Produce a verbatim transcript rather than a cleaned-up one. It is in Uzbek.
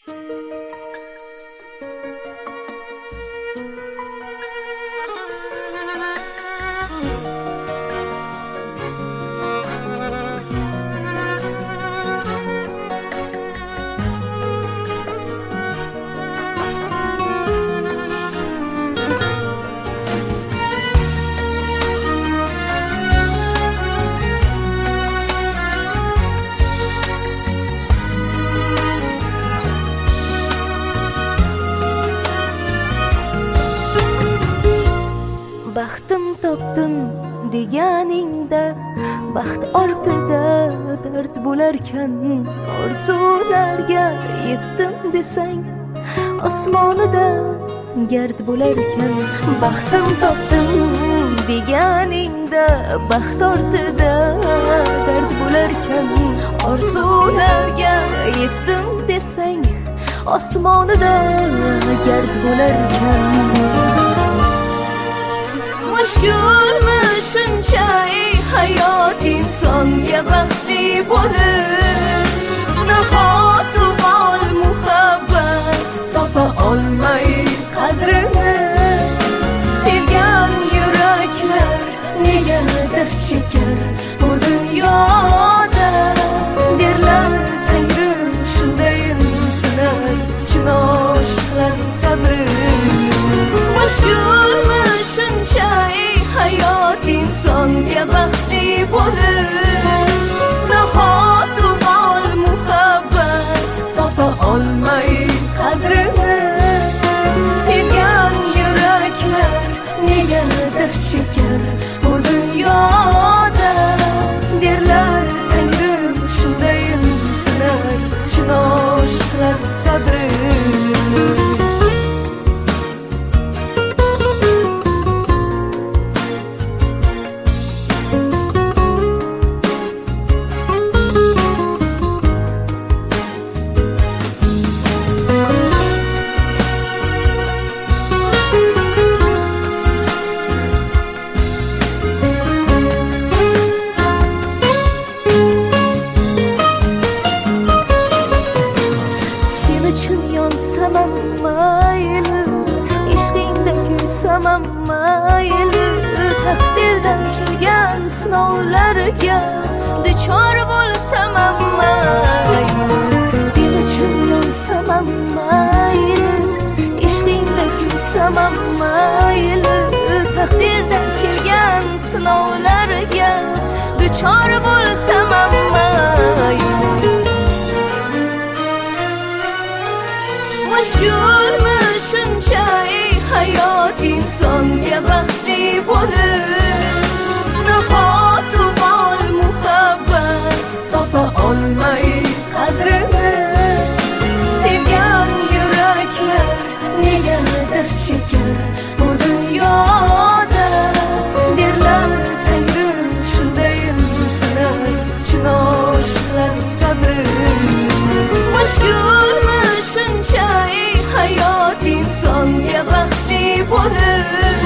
Baxtim topdim deganingda, baxt ortida dard bo'larkan, orzularga yetdim desang, osmonida gard bo'larkan. Baxtim topdim deganingda, baxt ortida dard bo'larkan, orzularga yetdim desang, osmonida gard bo'larkan. Mushkulmi shunchaki hayot insonga baxtli bo'lish, nahot bol muhabbat topa olmay qadrini, sevgan yuraklar negadir chekar bu dunyoda, derlar Tangrim shundayin sinay chin oshiqlar sabri. Mushkulmi shunchaki hayot insonga baxtli bo'lish, nahot bol muhabbat topa olmay qadrini, sevgan yuraklar negadir chekar bu dunyoda, derlar Tangrim shundayin sinay chin oshiqlar sabri. Yonsamam mayli, ishqingda kuysamam mayli, taqdirdan kelgan sinovlarga duchor bo'lsamam mayli. Sen uchun yonsamam mayli, ishqingda kuysamam mayli, taqdirdan kelgan sinovlarga duchor bo'lsamam mayli. Mushkulmi shunchaki hayot insonga baxtli bo'lish, nahot bol muhabbat topa olmay qadrini, sevgan yuraklar negadir chekar bu dunyoda, derlar Tangrim shundayin sinay chin oshiqlar sabri. Mushkulmi shunchaki hayot insonga baxtli bo'lish,